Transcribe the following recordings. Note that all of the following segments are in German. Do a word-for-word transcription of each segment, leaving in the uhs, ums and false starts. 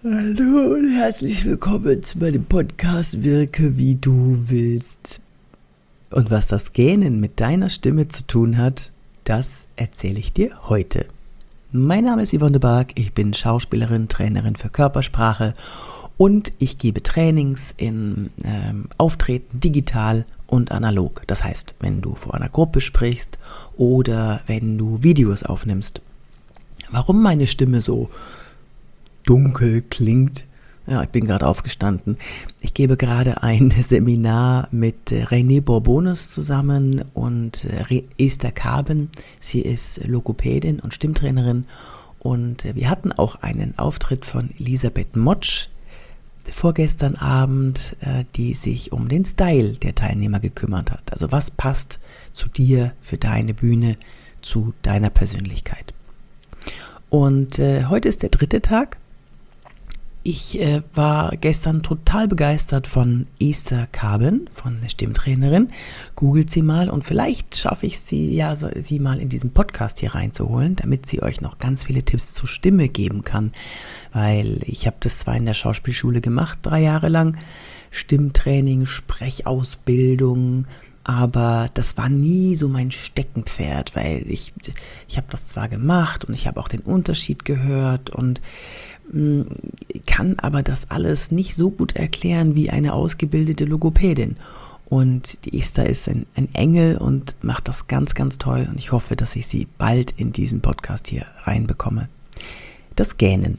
Hallo und herzlich willkommen zu meinem Podcast Wirke wie du willst. Und was das Gähnen mit deiner Stimme zu tun hat, das erzähle ich dir heute. Mein Name ist Yvonne de Barg, ich bin Schauspielerin, Trainerin für Körpersprache und ich gebe Trainings in ähm, Auftreten digital und analog. Das heißt, wenn du vor einer Gruppe sprichst oder wenn du Videos aufnimmst. Warum meine Stimme so dunkel klingt? Ja, ich bin gerade aufgestanden. Ich gebe gerade ein Seminar mit René Bourbonus zusammen und Esther Kaben. Sie ist Logopädin und Stimmtrainerin. Und wir hatten auch einen Auftritt von Elisabeth Motsch vorgestern Abend, die sich um den Style der Teilnehmer gekümmert hat. Also was passt zu dir, für deine Bühne, zu deiner Persönlichkeit. Und äh, heute ist der dritte Tag. Ich äh, war gestern total begeistert von Esther Kaben, von der Stimmtrainerin. Googelt sie mal und vielleicht schaffe ich sie ja, sie mal in diesen Podcast hier reinzuholen, damit sie euch noch ganz viele Tipps zur Stimme geben kann. Weil ich habe das zwar in der Schauspielschule gemacht, drei Jahre lang, Stimmtraining, Sprechausbildung, aber das war nie so mein Steckenpferd, weil ich, ich habe das zwar gemacht und ich habe auch den Unterschied gehört und mh, kann aber das alles nicht so gut erklären wie eine ausgebildete Logopädin. Und die Esther ist ein, ein Engel und macht das ganz, ganz toll und ich hoffe, dass ich sie bald in diesen Podcast hier reinbekomme. Das Gähnen.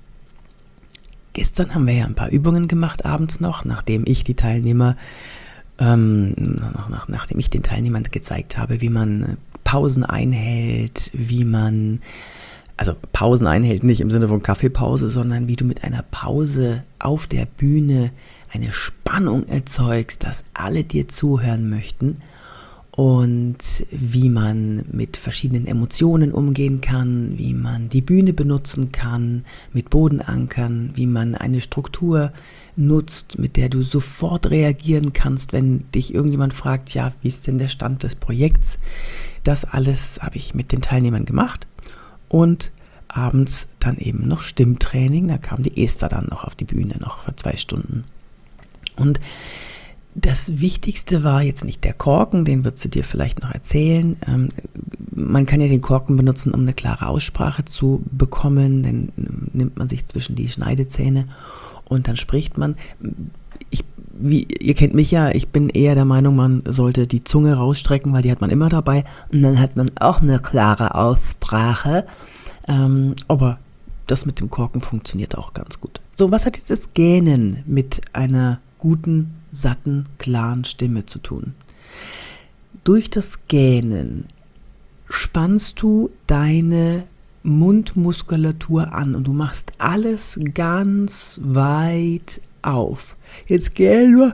Gestern haben wir ja ein paar Übungen gemacht abends noch, nachdem ich die Teilnehmer Ähm, nach, nach, nachdem ich den Teilnehmern gezeigt habe, wie man Pausen einhält, wie man, also Pausen einhält nicht im Sinne von Kaffeepause, sondern wie du mit einer Pause auf der Bühne eine Spannung erzeugst, dass alle dir zuhören möchten und wie man mit verschiedenen Emotionen umgehen kann, wie man die Bühne benutzen kann, mit Bodenankern, wie man eine Struktur nutzt, mit der du sofort reagieren kannst, wenn dich irgendjemand fragt, ja, wie ist denn der Stand des Projekts? Das alles habe ich mit den Teilnehmern gemacht und abends dann eben noch Stimmtraining, da kam die Esther dann noch auf die Bühne, noch für zwei Stunden. Und das Wichtigste war jetzt nicht der Korken, den wird sie dir vielleicht noch erzählen. Ähm, man kann ja den Korken benutzen, um eine klare Aussprache zu bekommen, dann nimmt man sich zwischen die Schneidezähne und dann spricht man. Ich, wie, ihr kennt mich ja, ich bin eher der Meinung, man sollte die Zunge rausstrecken, weil die hat man immer dabei und dann hat man auch eine klare Aussprache. Ähm, aber das mit dem Korken funktioniert auch ganz gut. So, was hat dieses Gähnen mit einer guten, satten, klaren Stimme zu tun? Durch das Gähnen spannst du deine Mundmuskulatur an und du machst alles ganz weit auf. Jetzt gähn nur,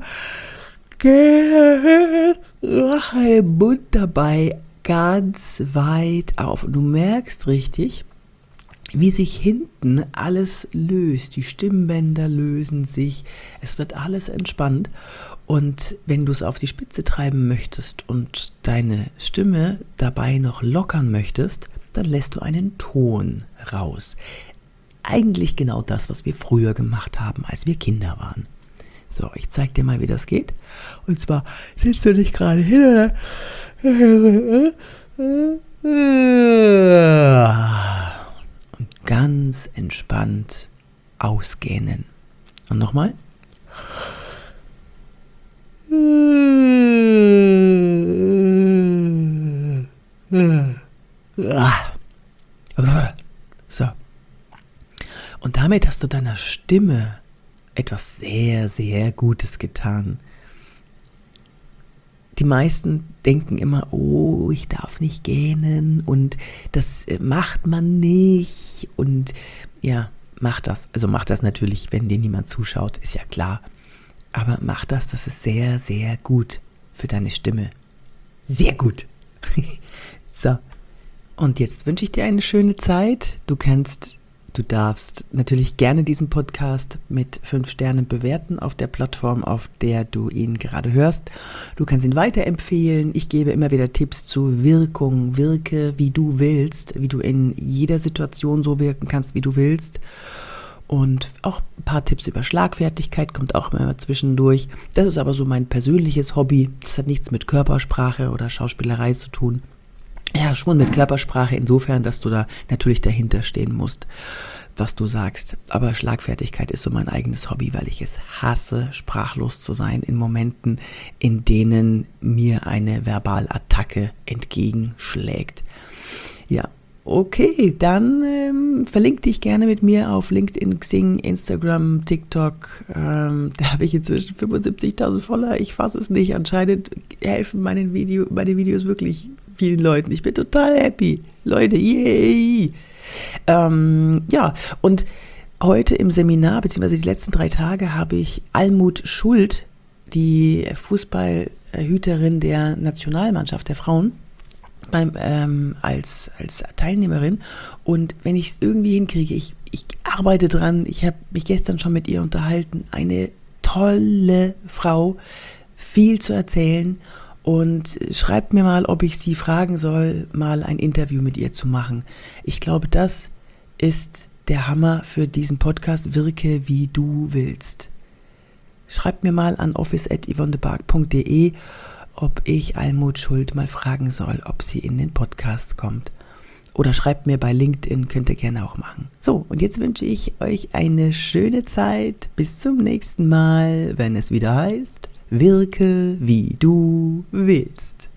gähn, mach den Mund dabei ganz weit auf und du merkst richtig, wie sich hinten alles löst. Die Stimmbänder lösen sich, es wird alles entspannt. Und wenn du es auf die Spitze treiben möchtest und deine Stimme dabei noch lockern möchtest, dann lässt du einen Ton raus. Eigentlich genau das, was wir früher gemacht haben, als wir Kinder waren. So, ich zeig dir mal, wie das geht. Und zwar sitzt du nicht gerade hin, und ganz entspannt ausgähnen. Und nochmal. So. Und damit hast du deiner Stimme etwas sehr, sehr Gutes getan. Die meisten denken immer, oh, ich darf nicht gähnen und das macht man nicht. Und ja, mach das. Also mach das natürlich, wenn dir niemand zuschaut, ist ja klar. Aber mach das, das ist sehr, sehr gut für deine Stimme. Sehr gut. So. Und jetzt wünsche ich dir eine schöne Zeit. Du kannst, du darfst natürlich gerne diesen Podcast mit fünf Sternen bewerten auf der Plattform, auf der du ihn gerade hörst. Du kannst ihn weiterempfehlen. Ich gebe immer wieder Tipps zu Wirkung. Wirke, wie du willst, wie du in jeder Situation so wirken kannst, wie du willst. und auch ein paar Tipps über Schlagfertigkeit kommt auch immer zwischendurch. Das ist aber so mein persönliches Hobby. Das hat nichts mit Körpersprache oder Schauspielerei zu tun. Ja, schon mit Körpersprache insofern, dass du da natürlich dahinter stehen musst, was du sagst. Aber Schlagfertigkeit ist so mein eigenes Hobby, weil ich es hasse, sprachlos zu sein in Momenten, in denen mir eine Verbalattacke entgegenschlägt. Ja, okay, dann ähm, verlink dich gerne mit mir auf LinkedIn, Xing, Instagram, TikTok. Ähm, da habe ich inzwischen fünfundsiebzigtausend Follower. Ich fasse es nicht. Anscheinend helfen meine, Video, meine Videos wirklich vielen Leuten. Ich bin total happy. Leute, yay! Ähm, ja, und heute im Seminar, beziehungsweise die letzten drei Tage, habe ich Almut Schuld, die Fußballhüterin der Nationalmannschaft der Frauen, beim, ähm, als, als Teilnehmerin. Und wenn ich es irgendwie hinkriege, ich, ich arbeite dran, ich habe mich gestern schon mit ihr unterhalten, eine tolle Frau, viel zu erzählen. Und schreibt mir mal, ob ich sie fragen soll, mal ein Interview mit ihr zu machen. Ich glaube, das ist der Hammer für diesen Podcast. Wirke, wie du willst. Schreibt mir mal an office at yvonnebark punkt de, ob ich Almut Schuld mal fragen soll, ob sie in den Podcast kommt. Oder schreibt mir bei LinkedIn, könnt ihr gerne auch machen. So, und jetzt wünsche ich euch eine schöne Zeit. Bis zum nächsten Mal, wenn es wieder heißt: Wirke, wie du willst.